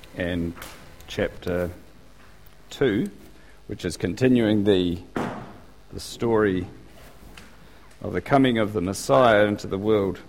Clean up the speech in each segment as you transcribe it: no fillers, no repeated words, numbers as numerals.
and chapter 2, which is continuing the story of the coming of the Messiah into the world.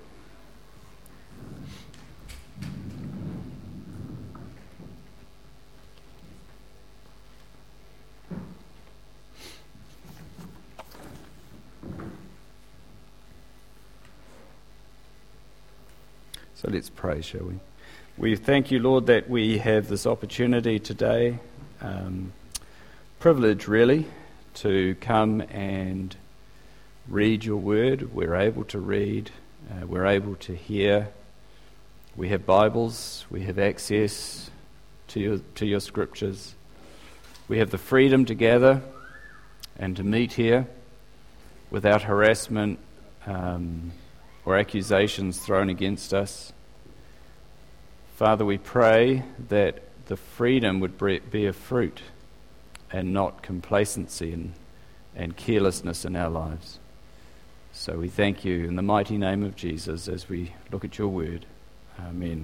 So let's pray, shall we? We thank you, Lord, that we have this opportunity today, privilege really, to come and read your word. We're able to read, we're able to hear. We have Bibles, we have access to your scriptures. We have the freedom to gather and to meet here without harassment or accusations thrown against us. Father, we pray that the freedom would bear fruit and not complacency and carelessness in our lives. So we thank you in the mighty name of Jesus as we look at your word. Amen.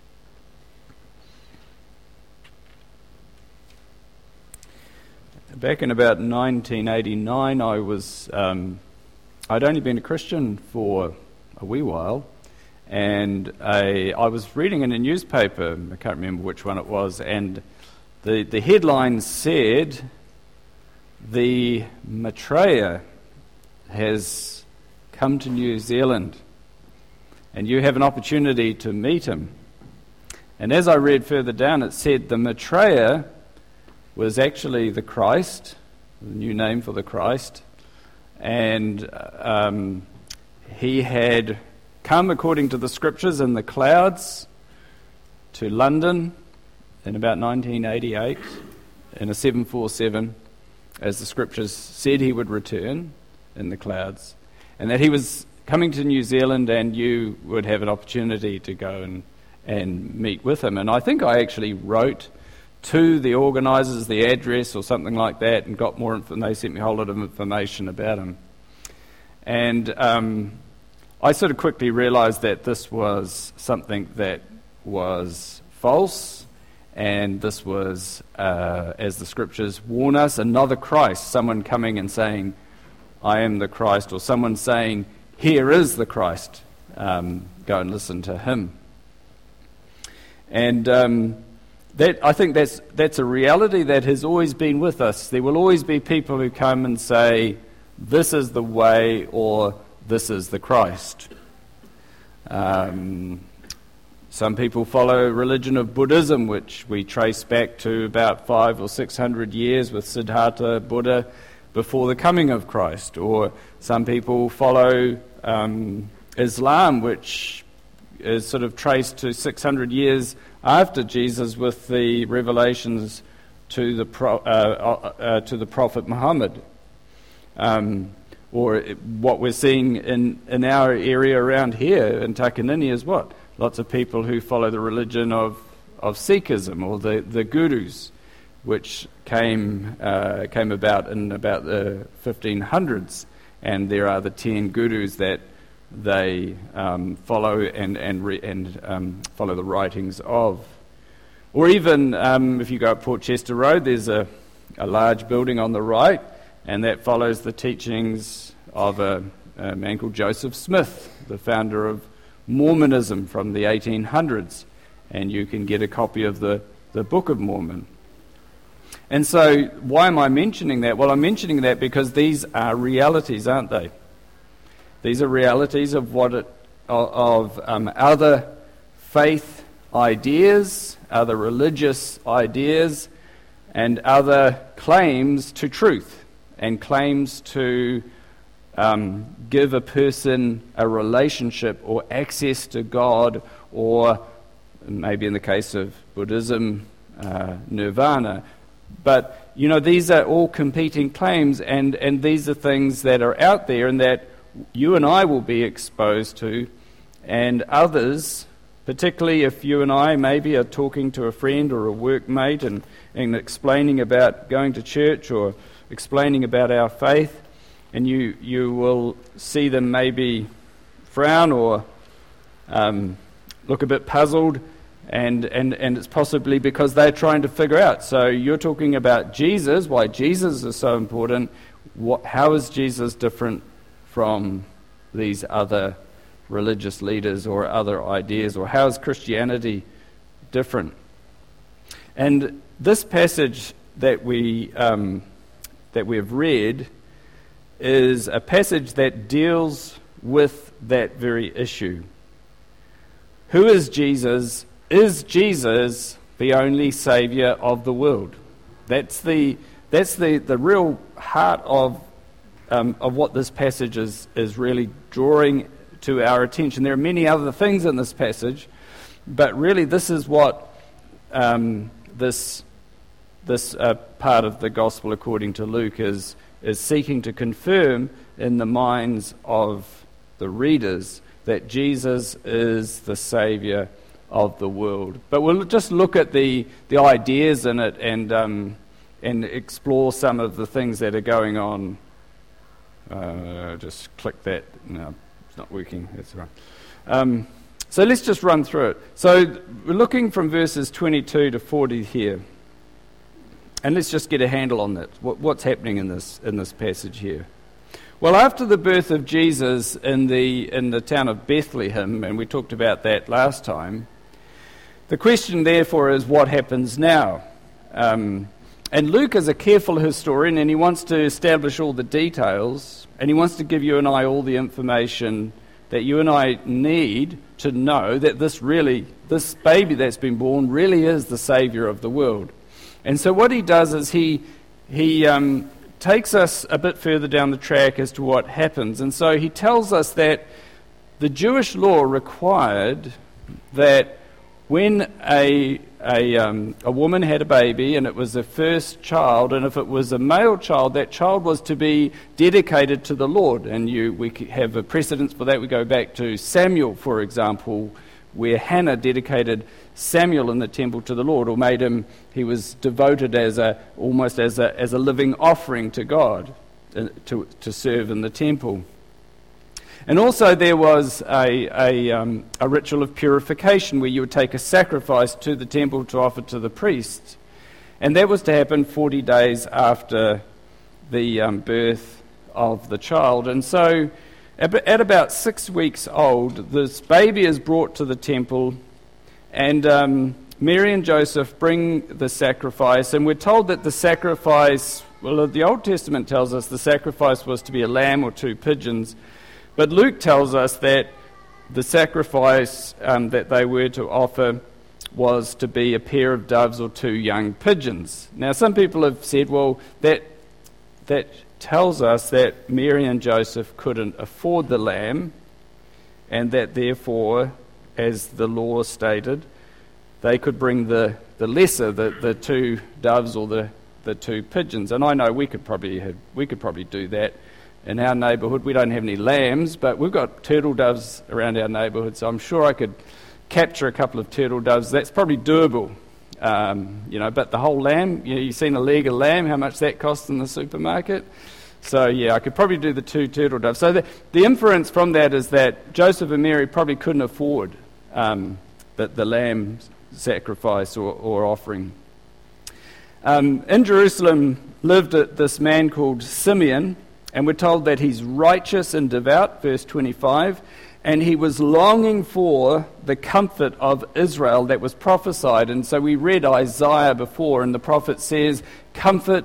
Back in about 1989, I'd only been a Christian for a wee while, and I was reading in a newspaper, I can't remember which one it was, and the headline said, "The Maitreya has come to New Zealand, and you have an opportunity to meet him." And as I read further down, it said the Maitreya was actually the Christ, the new name for the Christ, and he had come, according to the scriptures, in the clouds to London in about 1988 in a 747, as the scriptures said he would return in the clouds, and that he was coming to New Zealand and you would have an opportunity to go and meet with him. And I think I actually wrote to the organisers the address or something like that and got more information. They sent me a whole lot of information about him. And I sort of quickly realised that this was something that was false, and this was, as the scriptures warn us, another Christ, someone coming and saying, "I am the Christ," or someone saying, "Here is the Christ, go and listen to him." And I think that's a reality that has always been with us. There will always be people who come and say, "This is the way," or "This is the Christ." Some people follow a religion of Buddhism, which we trace back to about 500 or 600 years with Siddhartha Buddha before the coming of Christ. Or some people follow Islam, which is sort of traced to 600 years after Jesus with the revelations to the Prophet Muhammad. Or what we're seeing in our area around here in Takanini is what? Lots of people who follow the religion of Sikhism, or the gurus, which came about in about the 1500s, and there are the 10 gurus that they follow and follow the writings of. Or even if you go up Port Chester Road, there's a large building on the right, and that follows the teachings of a man called Joseph Smith, the founder of Mormonism from the 1800s. And you can get a copy of the Book of Mormon. And so why am I mentioning that? Well, I'm mentioning that because these are realities, aren't they? These are realities of other faith ideas, other religious ideas, and other claims to truth, and claims to give a person a relationship or access to God, or maybe in the case of Buddhism, nirvana. But, these are all competing claims, and these are things that are out there and that you and I will be exposed to, and others, particularly if you and I maybe are talking to a friend or a workmate and explaining about going to church or explaining about our faith, and you will see them maybe frown or look a bit puzzled, And it's possibly because they're trying to figure out. So you're talking about Jesus, why Jesus is so important. How is Jesus different from these other religious leaders or other ideas? Or how is Christianity different? And this passage that we have read is a passage that deals with that very issue. Who is Jesus? Is Jesus the only Saviour of the world? That's the real heart of what this passage is really drawing to our attention. There are many other things in this passage, but really this is what this part of the Gospel according to Luke is seeking to confirm in the minds of the readers, that Jesus is the Saviour of the world. But we'll just look at the ideas in it and explore some of the things that are going on. Just click that. No, it's not working. That's right. So let's just run through it. So we're looking from verses 22 to 40 here. And let's just get a handle on that. What's happening in this passage here? Well, after the birth of Jesus in the town of Bethlehem, and we talked about that last time, the question therefore is, what happens now? And Luke is a careful historian, and he wants to establish all the details, and he wants to give you and I all the information that you and I need to know that this baby that's been born really is the Saviour of the world. And so what he does is he takes us a bit further down the track as to what happens. And so he tells us that the Jewish law required that when a woman had a baby and it was the first child, and if it was a male child, that child was to be dedicated to the Lord. And we have a precedence for that. We go back to Samuel, for example, where Hannah dedicated Samuel in the temple to the Lord, or made him, he was devoted almost as a living offering to God to serve in the temple. And also there was a ritual of purification where you would take a sacrifice to the temple to offer to the priest. And that was to happen 40 days after the birth of the child. And so at about 6 weeks old, this baby is brought to the temple, and Mary and Joseph bring the sacrifice. And we're told that the sacrifice, well, the Old Testament tells us the sacrifice was to be a lamb or 2 pigeons. But Luke tells us that the sacrifice that they were to offer was to be a pair of doves or 2 young pigeons. Now, some people have said, well, that tells us that Mary and Joseph couldn't afford the lamb, and that therefore, as the law stated, they could bring the lesser, the 2 doves or the 2 pigeons. And I know we could probably do that. In our neighbourhood, we don't have any lambs, but we've got turtle doves around our neighbourhood, so I'm sure I could capture a couple of turtle doves. That's probably doable, but the whole lamb, you've seen a leg of lamb, how much that costs in the supermarket. So, I could probably do the 2 turtle doves. So the inference from that is that Joseph and Mary probably couldn't afford the lamb sacrifice or offering. In Jerusalem lived this man called Simeon, and we're told that he's righteous and devout, verse 25, and he was longing for the comfort of Israel that was prophesied. And so we read Isaiah before, and the prophet says, comfort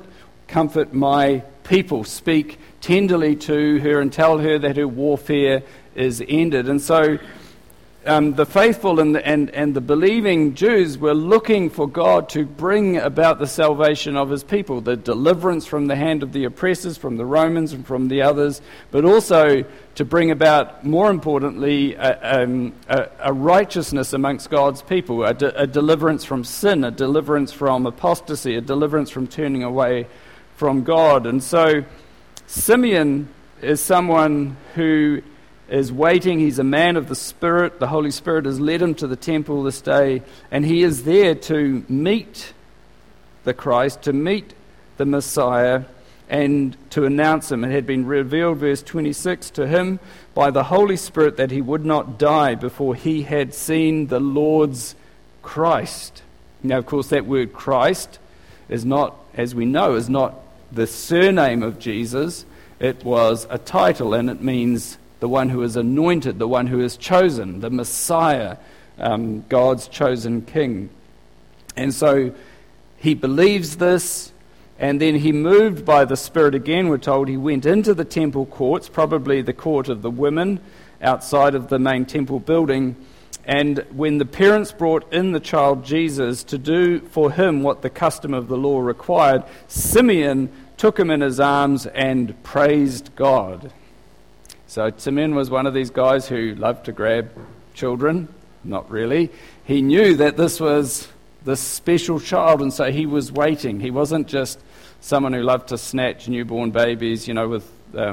my people, speak tenderly to her and tell her that her warfare is ended. And so the faithful and the believing Jews were looking for God to bring about the salvation of his people, the deliverance from the hand of the oppressors, from the Romans and from the others, but also to bring about, more importantly, a righteousness amongst God's people, a deliverance from sin, a deliverance from apostasy, a deliverance from turning away from God. And so Simeon is someone who is waiting. He's a man of the Spirit. The Holy Spirit has led him to the temple this day, and he is there to meet the Christ, to meet the Messiah, and to announce him. It had been revealed, verse 26, to him by the Holy Spirit that he would not die before he had seen the Lord's Christ. Now, of course, that word Christ is not, as we know, is not the surname of Jesus. It was a title, and it means the one who is anointed, the one who is chosen, the Messiah, God's chosen king. And so he believes this, and then he, moved by the Spirit again, we're told, he went into the temple courts, probably the court of the women, outside of the main temple building. And when the parents brought in the child Jesus to do for him what the custom of the law required, Simeon took him in his arms and praised God. So Simeon was one of these guys who loved to grab children. Not really. He knew that this was this special child, and so he was waiting. He wasn't just someone who loved to snatch newborn babies, with,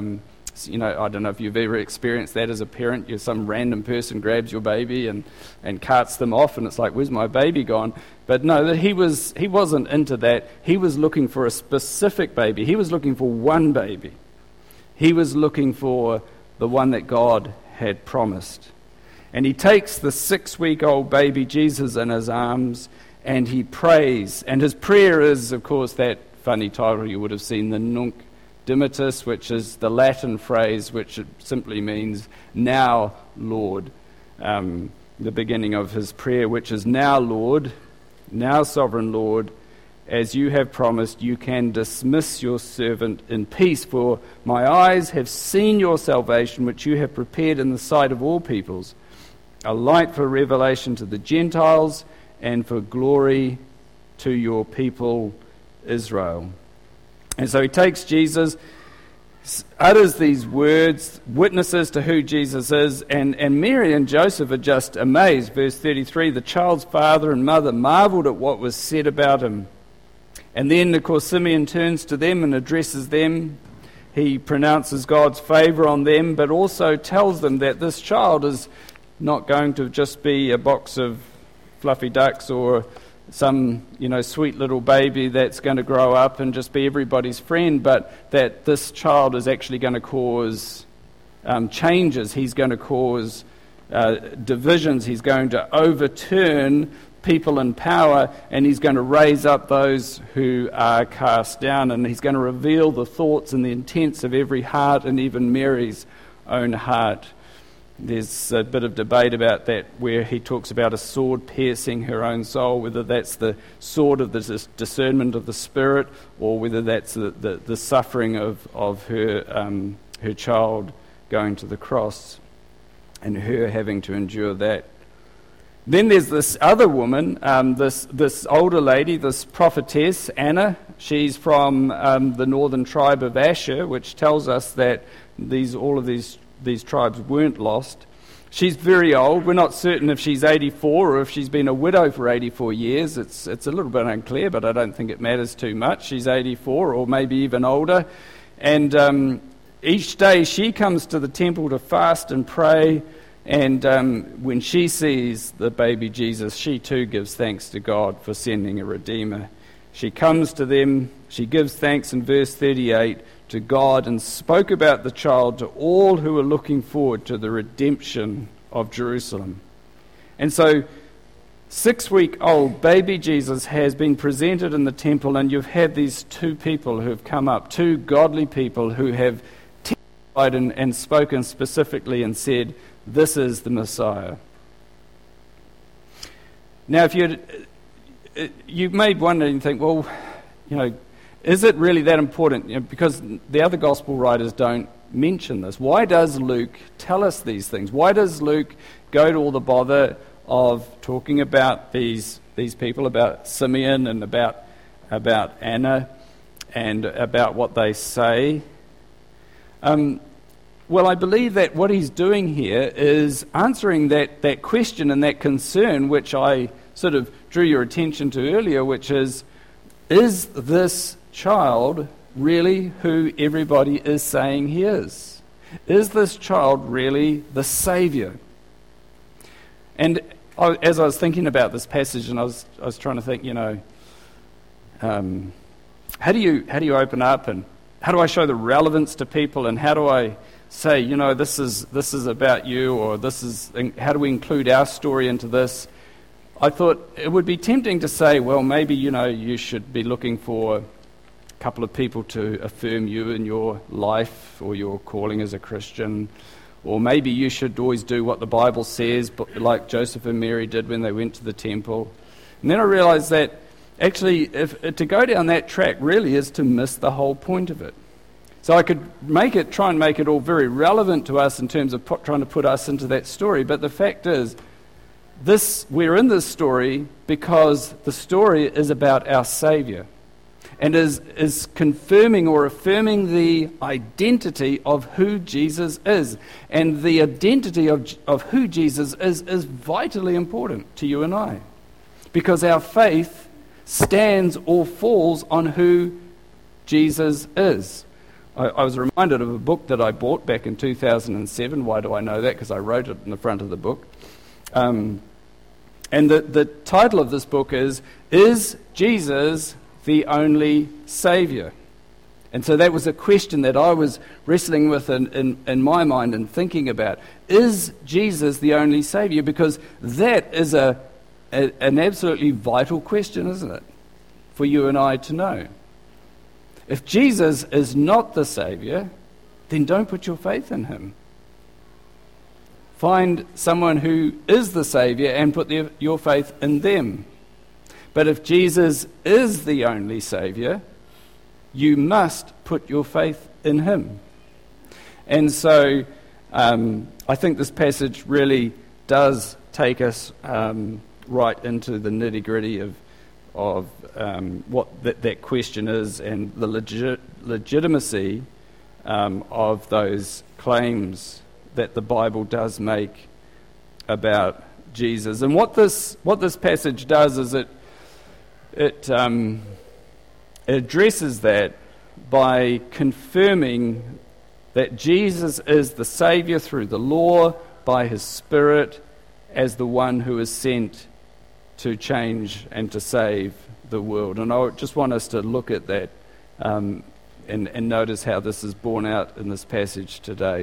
I don't know if you've ever experienced that as a parent. Some random person grabs your baby and carts them off, and it's like, where's my baby gone? But no, that he wasn't into that. He was looking for a specific baby. He was looking for one baby. He was looking for the one that God had promised. And he takes the 6-week-old baby Jesus in his arms, and he prays. And his prayer is, of course, that funny title you would have seen, the Nunc Dimittis, which is the Latin phrase which simply means, now, Lord. The beginning of his prayer, which is, now, Lord, now, Sovereign Lord, as you have promised, you can dismiss your servant in peace, for my eyes have seen your salvation, which you have prepared in the sight of all peoples, a light for revelation to the Gentiles and for glory to your people Israel. And so he takes Jesus, utters these words, witnesses to who Jesus is, and Mary and Joseph are just amazed. Verse 33, the child's father and mother marveled at what was said about him. And then, of course, Simeon turns to them and addresses them. He pronounces God's favor on them, but also tells them that this child is not going to just be a box of fluffy ducks or some, sweet little baby that's going to grow up and just be everybody's friend, but that this child is actually going to cause changes. He's going to cause divisions. He's going to overturn people in power, and he's going to raise up those who are cast down, and he's going to reveal the thoughts and the intents of every heart, and even Mary's own heart. There's a bit of debate about that, where he talks about a sword piercing her own soul, whether that's the sword of the discernment of the Spirit, or whether that's the suffering of her child going to the cross and her having to endure that. Then there's this other woman, this older lady, this prophetess, Anna. She's from the northern tribe of Asher, which tells us that all of these tribes weren't lost. She's very old. We're not certain if she's 84 or if she's been a widow for 84 years. It's a little bit unclear, but I don't think it matters too much. She's 84 or maybe even older. And each day she comes to the temple to fast and pray. And when she sees the baby Jesus, she too gives thanks to God for sending a Redeemer. She comes to them, she gives thanks in verse 38 to God, and spoke about the child to all who were looking forward to the redemption of Jerusalem. And so 6-week-old baby Jesus has been presented in the temple, and you've had these two people who have come up, two godly people who have testified and spoken specifically and said, this is the Messiah. Now, if you may wonder and think, well, is it really that important? Because the other gospel writers don't mention this. Why does Luke tell us these things? Why does Luke go to all the bother of talking about these people, about Simeon and about Anna and about what they say? Well, I believe that what he's doing here is answering that question and that concern which I sort of drew your attention to earlier, which is this child really who everybody is saying he is? Is this child really the Saviour? And as I was thinking about this passage, and I was trying to think, how do you open up, and how do I show the relevance to people, and how do I say, this is about you, or how do we include our story into this? I thought it would be tempting to say, well, maybe, you should be looking for a couple of people to affirm you in your life or your calling as a Christian. Or maybe you should always do what the Bible says, like Joseph and Mary did when they went to the temple. And then I realized that actually to go down that track really is to miss the whole point of it. So I could try and make it all very relevant to us in terms of trying to put us into that story. But the fact is, we're in this story because the story is about our Saviour, and is confirming or affirming the identity of who Jesus is. And the identity of who Jesus is vitally important to you and I, because our faith stands or falls on who Jesus is. I was reminded of a book that I bought back in 2007. Why do I know that? Because I wrote it in the front of the book. And the title of this book is Jesus the Only Saviour? And so that was a question that I was wrestling with in my mind and thinking about. Is Jesus the only Saviour? Because that is an absolutely vital question, isn't it, for you and I to know. If Jesus is not the Saviour, then don't put your faith in him. Find someone who is the Saviour and put your faith in them. But if Jesus is the only Saviour, you must put your faith in him. And so I think this passage really does take us right into the nitty-gritty of what that question is, and the legitimacy of those claims that the Bible does make about Jesus. And what this passage does is it addresses that by confirming that Jesus is the Saviour through the law, by his Spirit, as the one who is sent to change and to save the world. And I just want us to look at that and notice how this is borne out in this passage today.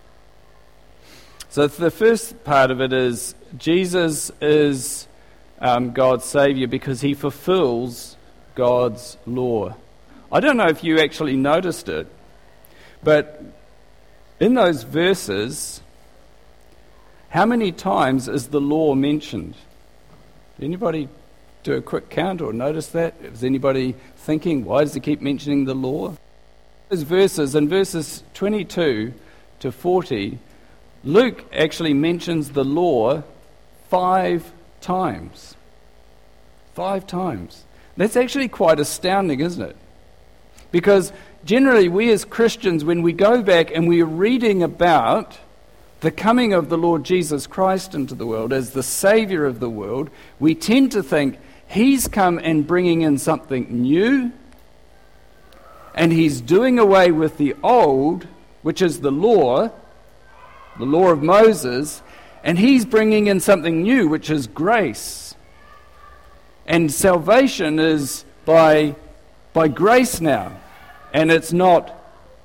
So the first part of it is Jesus is God's Saviour because he fulfills God's law. I don't know if you actually noticed it, but in those verses, how many times is the law mentioned? Anybody do a quick count or notice that? Is anybody thinking, why does he keep mentioning the law? Those verses, in verses 22 to 40, Luke actually mentions the law 5 times. 5 times. That's actually quite astounding, isn't it? Because generally we as Christians, when we go back and we're reading about the coming of the Lord Jesus Christ into the world as the Saviour of the world, we tend to think he's come and bringing in something new, and he's doing away with the old, which is the law of Moses, and he's bringing in something new, which is grace. And salvation is by grace now, and it's not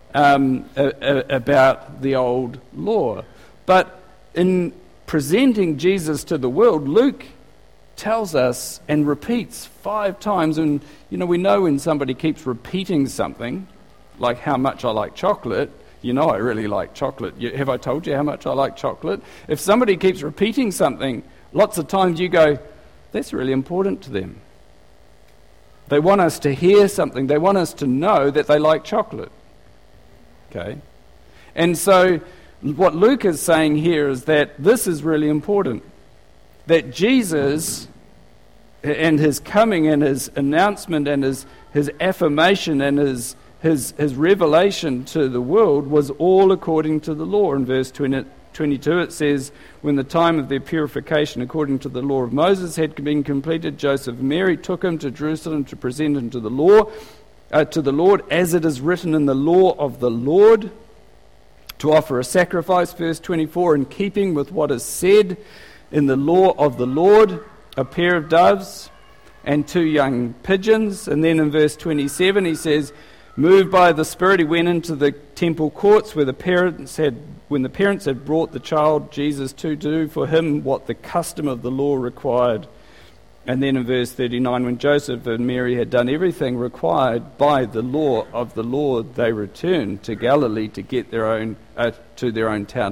about the old law. But in presenting Jesus to the world, Luke tells us and repeats 5 times, and we know when somebody keeps repeating something, like how much I like chocolate, I really like chocolate. Have I told you how much I like chocolate? If somebody keeps repeating something, lots of times you go, that's really important to them. They want us to hear something. They want us to know that they like chocolate. Okay? And so what Luke is saying here is that this is really important. That Jesus and his coming and his announcement and his affirmation and his revelation to the world was all according to the law. In verse 22 it says, when the time of their purification according to the law of Moses had been completed, Joseph and Mary took him to Jerusalem to present him to the Lord, as it is written in the law of the Lord, to offer a sacrifice, verse 24, in keeping with what is said in the law of the Lord, a pair of doves and 2 young pigeons. And then in verse 27 he says, moved by the Spirit, he went into the temple courts when the parents had brought the child Jesus to do for him what the custom of the law required. And then in verse 39, when Joseph and Mary had done everything required by the law of the Lord, they returned to Galilee to get their own town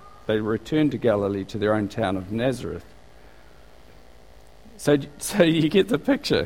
of Nazareth. So you get the picture.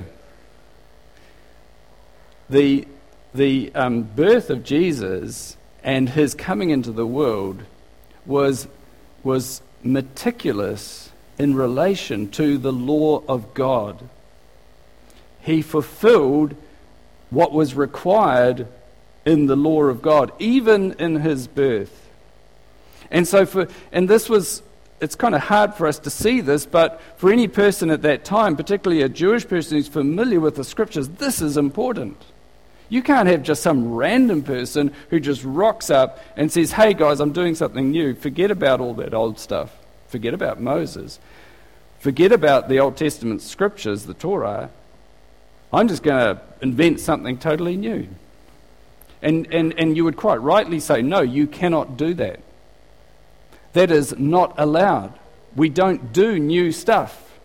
The birth of Jesus and his coming into the world was meticulous in relation to the law of God. He fulfilled what was required in the law of God, even in his birth. And so it's kind of hard for us to see this, but for any person at that time, particularly a Jewish person who's familiar with the scriptures, this is important. You can't have just some random person who just rocks up and says, hey guys, I'm doing something new. Forget about all that old stuff. Forget about Moses. Forget about the Old Testament scriptures, the Torah. I'm just going to invent something totally new. And you would quite rightly say, no, you cannot do that. That is not allowed. We don't do new stuff.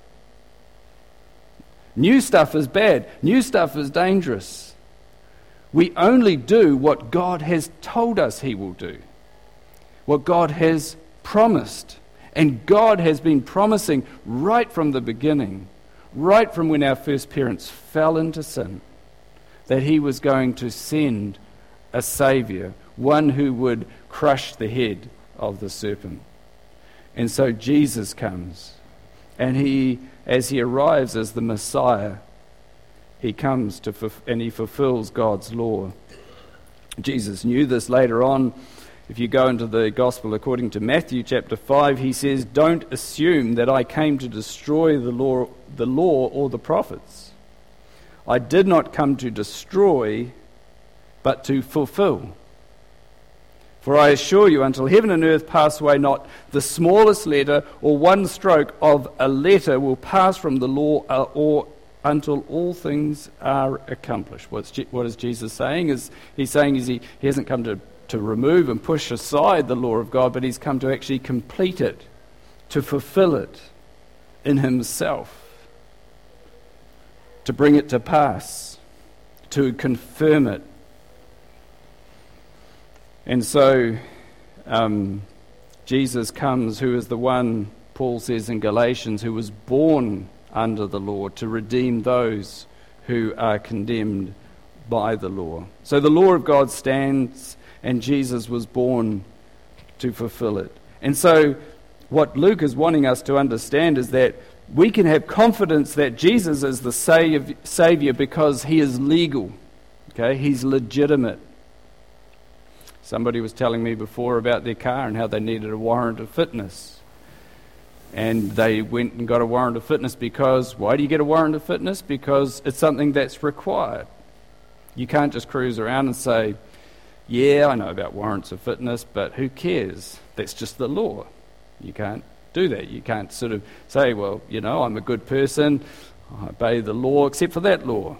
New stuff is bad. New stuff is dangerous. We only do what God has told us he will do, what God has promised. And God has been promising right from the beginning, right from when our first parents fell into sin, that he was going to send a Saviour, one who would crush the head of the serpent. And so Jesus comes, and as he arrives as the Messiah, he comes and he fulfills God's law. Jesus knew this later on. If you go into the Gospel according to Matthew chapter 5, he says, don't assume that I came to destroy the law or the prophets. I did not come to destroy, but to fulfill. For I assure you, until heaven and earth pass away, not the smallest letter or one stroke of a letter will pass from the law or until all things are accomplished. What is Jesus saying? He's saying he hasn't come to remove and push aside the law of God, but he's come to actually complete it, to fulfill it in himself, to bring it to pass, to confirm it. And so Jesus comes, who is the one, Paul says in Galatians, who was born under the law to redeem those who are condemned by the law. So the law of God stands, and Jesus was born to fulfill it. And so what Luke is wanting us to understand is that we can have confidence that Jesus is the Saviour because he is legal. Okay, he's legitimate. Somebody was telling me before about their car and how they needed a warrant of fitness. And they went and got a warrant of fitness because, why do you get a warrant of fitness? Because it's something that's required. You can't just cruise around and say, yeah, I know about warrants of fitness, but who cares? That's just the law. You can't do that. You can't sort of say, well, I'm a good person, I obey the law, except for that law.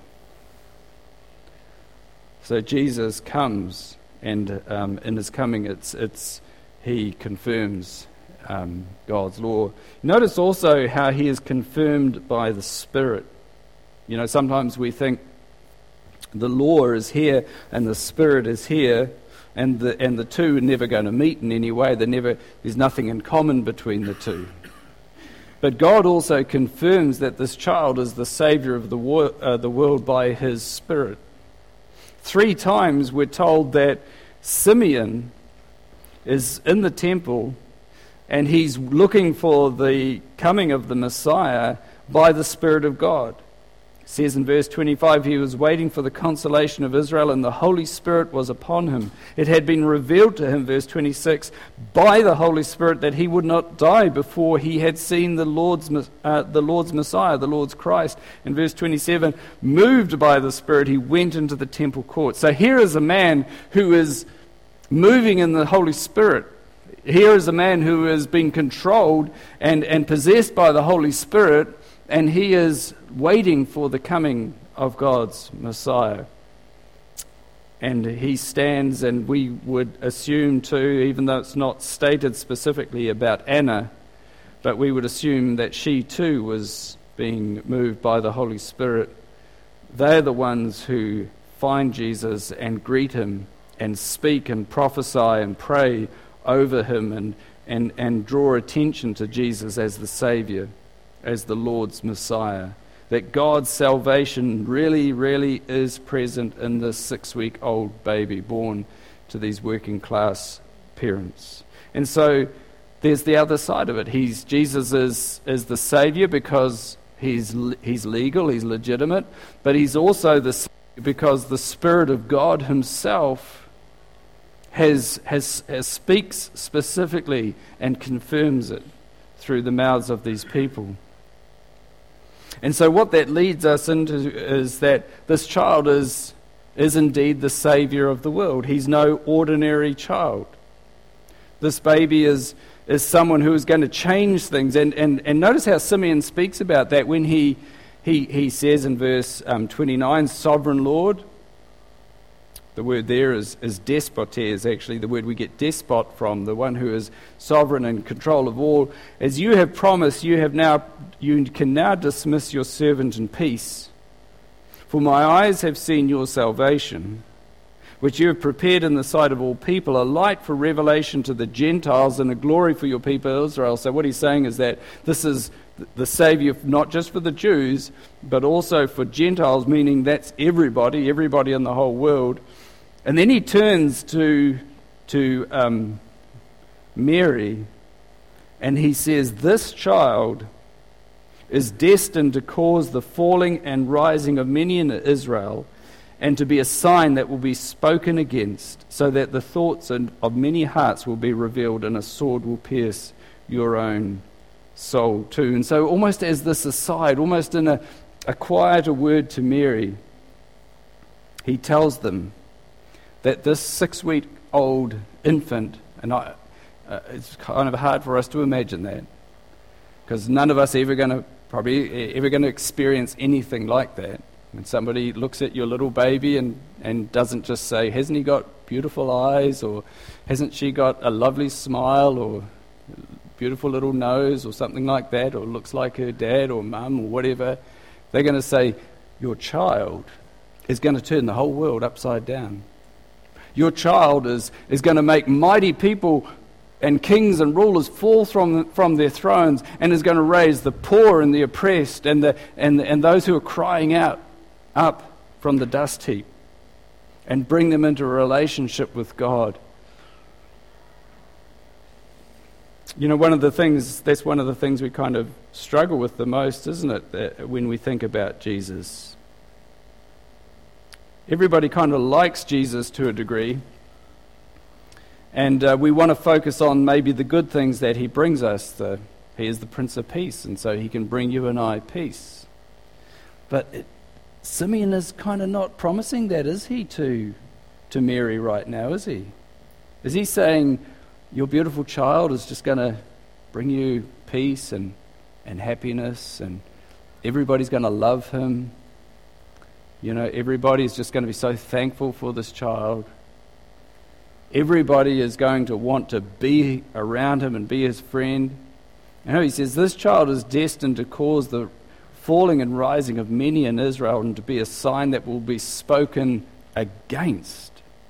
So Jesus comes, and in his coming, he confirms God's law. Notice also how he is confirmed by the Spirit. Sometimes we think the law is here and the Spirit is here, and the two are never going to meet in any way. There's nothing in common between the two. But God also confirms that this child is the Saviour of the world by his Spirit. 3 times we're told that Simeon is in the temple and he's looking for the coming of the Messiah by the Spirit of God. It says in verse 25, he was waiting for the consolation of Israel, and the Holy Spirit was upon him. It had been revealed to him, verse 26, by the Holy Spirit that he would not die before he had seen the Lord's Messiah, the Lord's Christ. In verse 27, moved by the Spirit, he went into the temple court. So here is a man who is moving in the Holy Spirit. Here is a man who has been controlled and possessed by the Holy Spirit, and he is waiting for the coming of God's Messiah. And he stands, and we would assume too, even though it's not stated specifically about Anna, but we would assume that she too was being moved by the Holy Spirit, they're the ones who find Jesus and greet him and speak and prophesy and pray over him and draw attention to Jesus as the Saviour, as the Lord's Messiah. That God's salvation really, really is present in this 6-week-old baby born to these working class parents. And so there's the other side of it. Jesus is the Saviour because he's legal, he's legitimate, but he's also the Saviour because the Spirit of God himself speaks specifically and confirms it through the mouths of these people. And so what that leads us into is that this child is indeed the Saviour of the world. He's no ordinary child. This baby is someone who is going to change things. And notice how Simeon speaks about that when he says in verse 29, Sovereign Lord. The word there is despotes, actually, the word we get despot from, the one who is sovereign and control of all. As you have promised, you can now dismiss your servant in peace. For my eyes have seen your salvation, which you have prepared in the sight of all people, a light for revelation to the Gentiles and a glory for your people Israel. So what he's saying is that this is the Saviour not just for the Jews, but also for Gentiles, meaning that's everybody in the whole world. And then he turns to Mary, and he says, this child is destined to cause the falling and rising of many in Israel, and to be a sign that will be spoken against, so that the thoughts of many hearts will be revealed, and a sword will pierce your own soul too. And so almost as this aside, almost in a quieter word to Mary, he tells them that this 6-week-old infant, and it's kind of hard for us to imagine that, because none of us ever going to experience anything like that. When somebody looks at your little baby and doesn't just say, hasn't he got beautiful eyes, or hasn't she got a lovely smile, or beautiful little nose, or something like that, or looks like her dad or mum or whatever, they're going to say, your child is going to turn the whole world upside down. Your child is going to make mighty people and kings and rulers fall from their thrones, and is going to raise the poor and the oppressed and those who are crying out up from the dust heap, and bring them into a relationship with God. You know, that's one of the things we kind of struggle with the most, isn't it, when we think about Jesus? Everybody kind of likes Jesus to a degree, and we want to focus on maybe the good things that he brings us. He is the Prince of Peace, and so he can bring you and I peace. But Simeon is kind of not promising that, is he, to Mary right now, is he? Is he saying, your beautiful child is just going to bring you peace and happiness, and everybody's going to love him? You know, everybody's just going to be so thankful for this child. Everybody is going to want to be around him and be his friend. You know, he says, this child is destined to cause the falling and rising of many in Israel, and to be a sign that will be spoken against.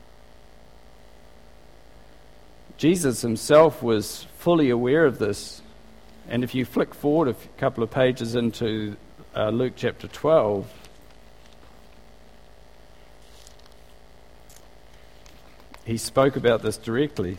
Jesus himself was fully aware of this. And if you flick forward a couple of pages into Luke chapter 12, he spoke about this directly.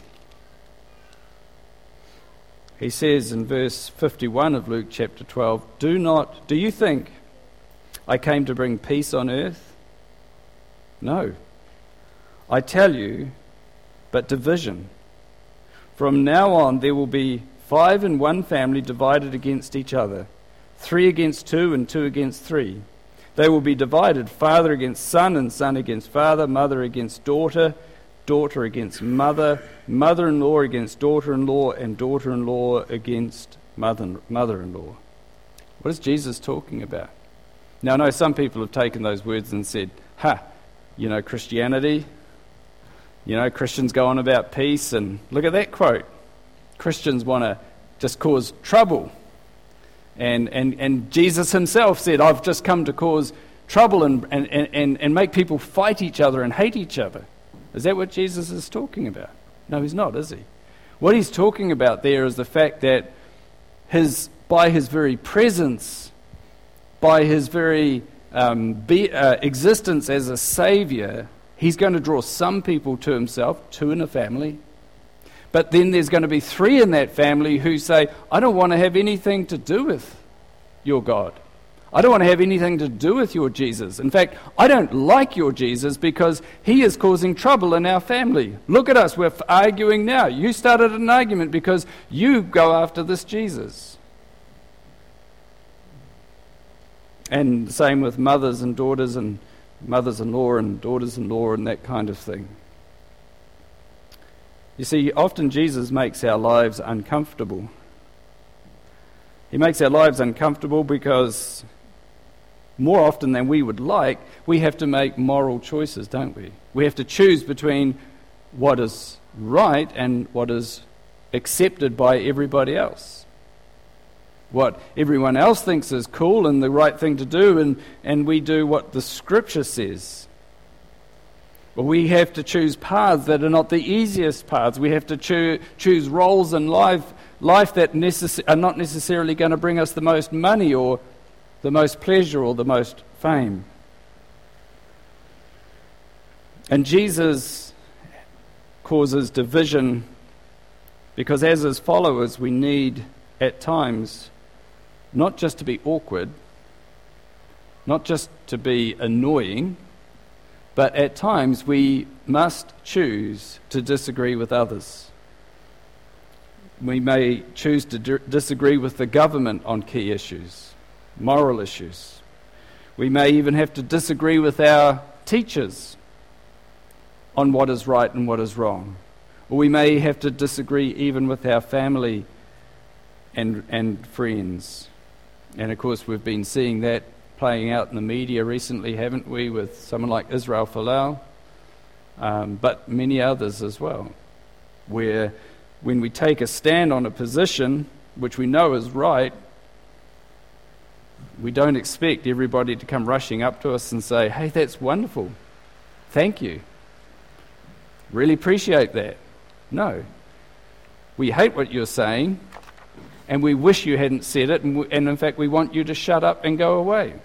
He says in verse 51 of Luke chapter 12, do you think I came to bring peace on earth? No. I tell you, but division. From now on there will be 5 in one family divided against each other, 3 against 2 and 2 against 3. They will be divided, father against son and son against father, mother against daughter, daughter against mother, mother-in-law against daughter-in-law, and daughter-in-law against mother-in-law. What is Jesus talking about? Now, I know some people have taken those words and said, Christianity, Christians go on about peace, and look at that quote. Christians want to just cause trouble. And Jesus himself said, I've just come to cause trouble and make people fight each other and hate each other. Is that what Jesus is talking about? No, he's not, is he? What he's talking about there is the fact that by his very presence, by his very existence as a saviour, he's going to draw some people to himself, 2 in a family. But then there's going to be 3 in that family who say, I don't want to have anything to do with your God. I don't want to have anything to do with your Jesus. In fact, I don't like your Jesus because he is causing trouble in our family. Look at us, we're arguing now. You started an argument because you go after this Jesus. And same with mothers and daughters and mothers-in-law and daughters-in-law and that kind of thing. You see, often Jesus makes our lives uncomfortable. He makes our lives uncomfortable because more often than we would like, we have to make moral choices, don't we? We have to choose between what is right and what is accepted by everybody else. What everyone else thinks is cool and the right thing to do, and we do what the Scripture says. Well, we have to choose paths that are not the easiest paths. We have to choose roles in life that are not necessarily going to bring us the most money or the most pleasure or the most fame. And Jesus causes division because as his followers we need at times not just to be awkward, not just to be annoying, but at times we must choose to disagree with others. We may choose to disagree with the government on key issues, moral issues. We may even have to disagree with our teachers on what is right and what is wrong. Or we may have to disagree even with our family and friends. And of course we've been seeing that playing out in the media recently, haven't we, with someone like Israel Folau, but many others as well, where when we take a stand on a position which we know is right, we don't expect everybody to come rushing up to us and say, hey, that's wonderful, thank you, really appreciate that. No, we hate what you're saying, and we wish you hadn't said it, and in fact we want you to shut up and go away.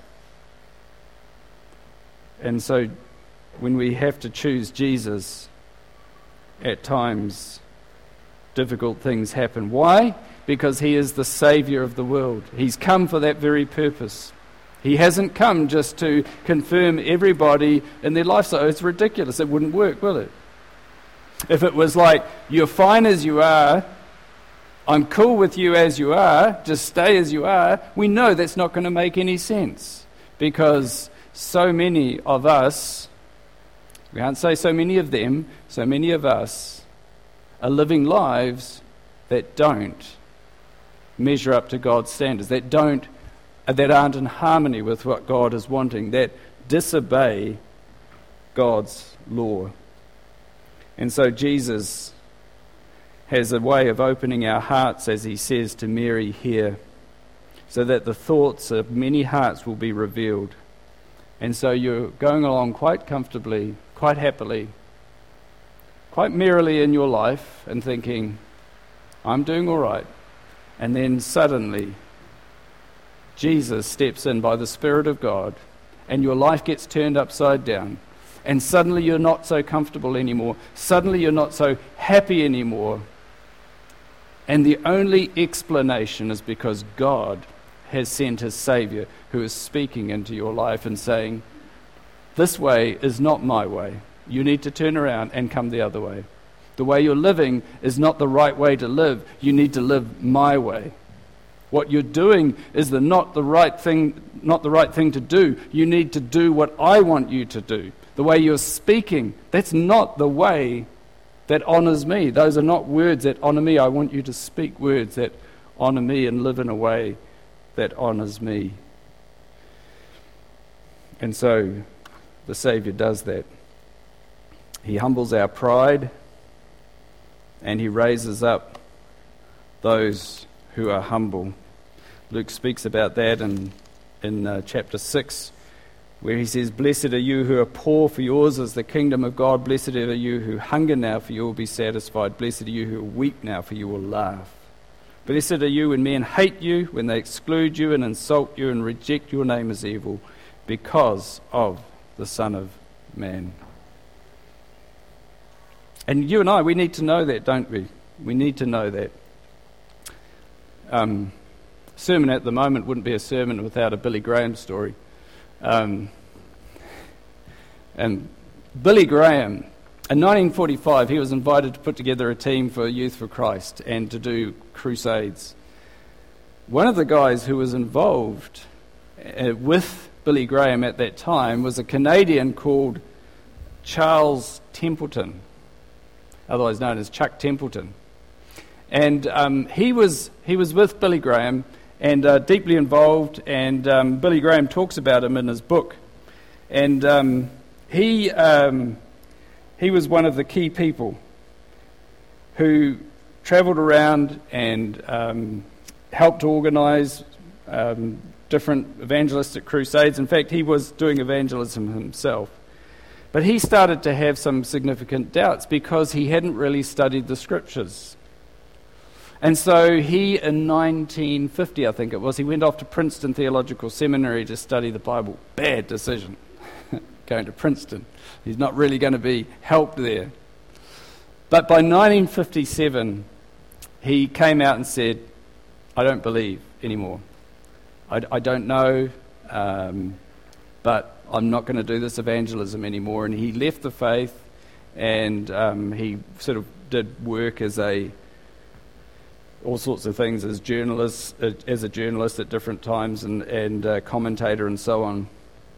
And so when we have to choose Jesus, at times difficult things happen. Why? Because he is the Saviour of the world. He's come for that very purpose. He hasn't come just to confirm everybody in their lifestyle. It's ridiculous. It wouldn't work, will it? If it was like, you're fine as you are, I'm cool with you as you are, just stay as you are, we know that's not going to make any sense. Because so many of us, we can't say so many of them, so many of us are living lives that don't measure up to God's standards, that aren't in harmony with what God is wanting, that disobey God's law. And so Jesus has a way of opening our hearts, as he says to Mary here, so that the thoughts of many hearts will be revealed. And so you're going along quite comfortably, quite happily, quite merrily in your life and thinking, I'm doing all right. And then suddenly Jesus steps in by the Spirit of God and your life gets turned upside down. And suddenly you're not so comfortable anymore. Suddenly you're not so happy anymore. And the only explanation is because God has sent his Saviour who is speaking into your life and saying, this way is not my way. You need to turn around and come the other way. The way you're living is not the right way to live. You need to live my way. What you're doing is not the right thing to do. You need to do what I want you to do. The way you're speaking, that's not the way that honours me. Those are not words that honour me. I want you to speak words that honour me and live in a way that honours me. And so the Saviour does that. He humbles our pride and he raises up those who are humble. Luke speaks about that in chapter 6, where he says, "Blessed are you who are poor, for yours is the kingdom of God. Blessed are you who hunger now, for you will be satisfied. Blessed are you who weep now, for you will laugh. Blessed are you when men hate you, when they exclude you and insult you and reject your name as evil, because of the Son of Man." And you and I, we need to know that, don't we? We need to know that. Sermon at the moment wouldn't be a sermon without a Billy Graham story. And Billy Graham, in 1945, he was invited to put together a team for Youth for Christ and to do crusades. One of the guys who was involved with Billy Graham at that time was a Canadian called Charles Templeton, otherwise known as Chuck Templeton. And he was with Billy Graham and deeply involved, and Billy Graham talks about him in his book. And he was one of the key people who travelled around and helped organise different evangelistic crusades. In fact, he was doing evangelism himself. But he started to have some significant doubts because he hadn't really studied the scriptures. And so he, in 1950, I think it was, he went off to Princeton Theological Seminary to study the Bible. Bad decision, going to Princeton. He's not really going to be helped there. But by 1957, he came out and said, "I don't believe anymore. I don't know, but I'm not going to do this evangelism anymore." And he left the faith, and he sort of did work as all sorts of things as a journalist at different times, and commentator and so on.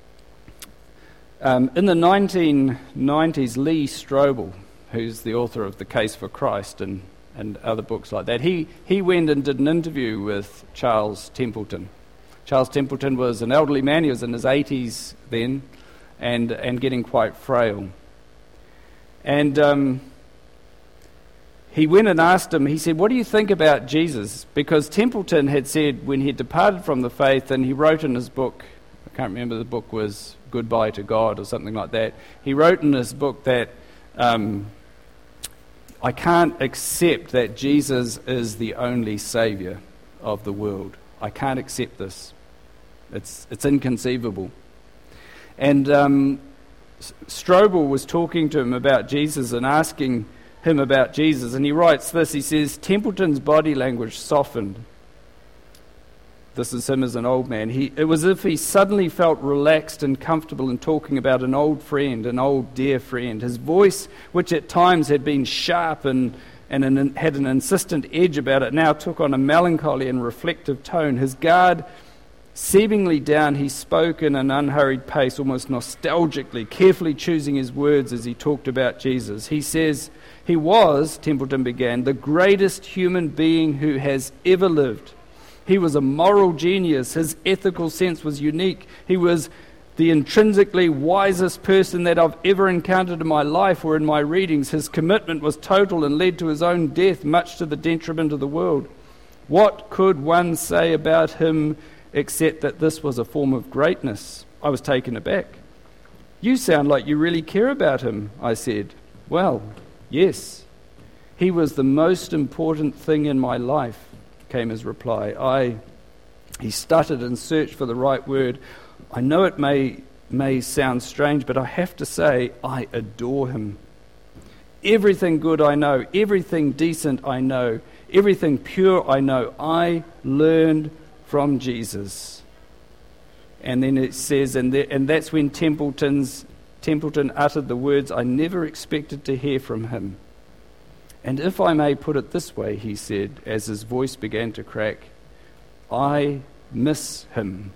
In the 1990s, Lee Strobel, who's the author of The Case for Christ and other books like that, he went and did an interview with Charles Templeton. Charles Templeton was an elderly man. He was in his 80s then, and getting quite frail. And he went and asked him, he said, "What do you think about Jesus?" Because Templeton had said when he departed from the faith, and he wrote in his book, I can't remember, the book was Goodbye to God or something like that. He wrote in his book that I can't accept that Jesus is the only Saviour of the world. I can't accept this. It's inconceivable. And Strobel was talking to him about Jesus and asking him about Jesus, and he writes this. He says, "Templeton's body language softened." This is him as an old man. It was as if he suddenly felt relaxed and comfortable in talking about an old friend, an old dear friend. His voice, which at times had been sharp and had an insistent edge about it, now took on a melancholy and reflective tone. His guard seemingly down, he spoke in an unhurried pace, almost nostalgically, carefully choosing his words as he talked about Jesus. He says, "He was," Templeton began, "the greatest human being who has ever lived. He was a moral genius. His ethical sense was unique. He was the intrinsically wisest person that I've ever encountered in my life or in my readings. His commitment was total and led to his own death, much to the detriment of the world. What could one say about him except that this was a form of greatness?" I was taken aback. "You sound like you really care about him," I said. "Well, yes. He was the most important thing in my life," came his reply. He stuttered and searched for the right word. "I know it may sound strange, but I have to say I adore him. Everything good I know, everything decent I know, everything pure I know, I learned from Jesus." And then it says, and that's when Templeton uttered the words I never expected to hear from him. "And if I may put it this way," he said, as his voice began to crack, "I miss him."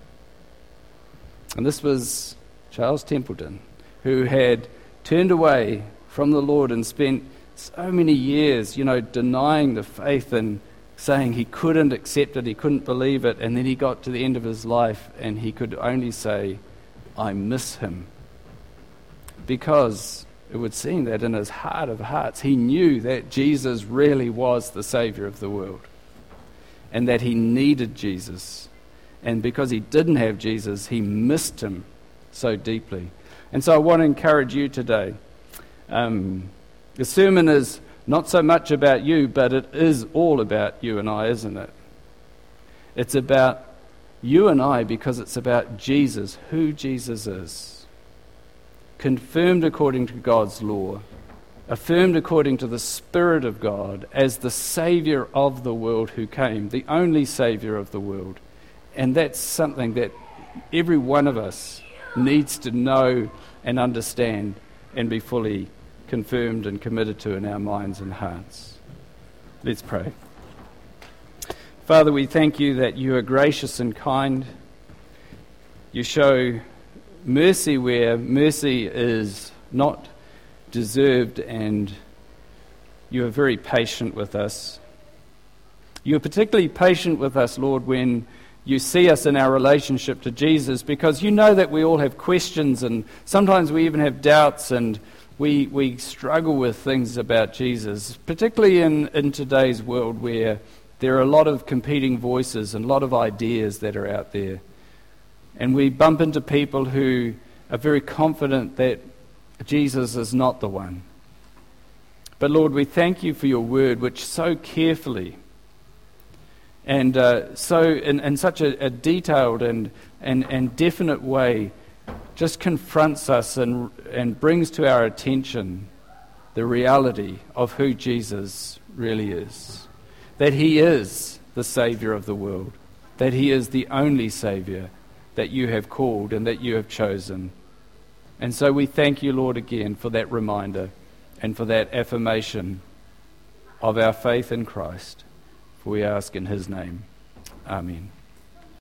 And this was Charles Templeton, who had turned away from the Lord and spent so many years, denying the faith and saying he couldn't accept it, he couldn't believe it, and then he got to the end of his life and he could only say, "I miss him." Because it would seem that in his heart of hearts, he knew that Jesus really was the Saviour of the world. and that he needed Jesus. And because he didn't have Jesus, he missed him so deeply. And so I want to encourage you today. The sermon is not so much about you, but it is all about you and I, isn't it? It's about you and I because it's about Jesus, who Jesus is. Confirmed according to God's law, affirmed according to the Spirit of God as the Saviour of the world who came, the only Saviour of the world. And that's something that every one of us needs to know and understand and be fully confirmed and committed to in our minds and hearts. Let's pray. Father, we thank you that you are gracious and kind. You show mercy where mercy is not deserved, and you are very patient with us. You are particularly patient with us, Lord, when you see us in our relationship to Jesus, because you know that we all have questions and sometimes we even have doubts, and we struggle with things about Jesus, particularly in today's world where there are a lot of competing voices and a lot of ideas that are out there. And we bump into people who are very confident that Jesus is not the one. But Lord, we thank you for your word, which so carefully and so in such a detailed and definite way just confronts us and brings to our attention the reality of who Jesus really is. That he is the Saviour of the world. That he is the only Saviour that you have called and that you have chosen. And so we thank you, Lord, again for that reminder and for that affirmation of our faith in Christ. For we ask in his name. Amen.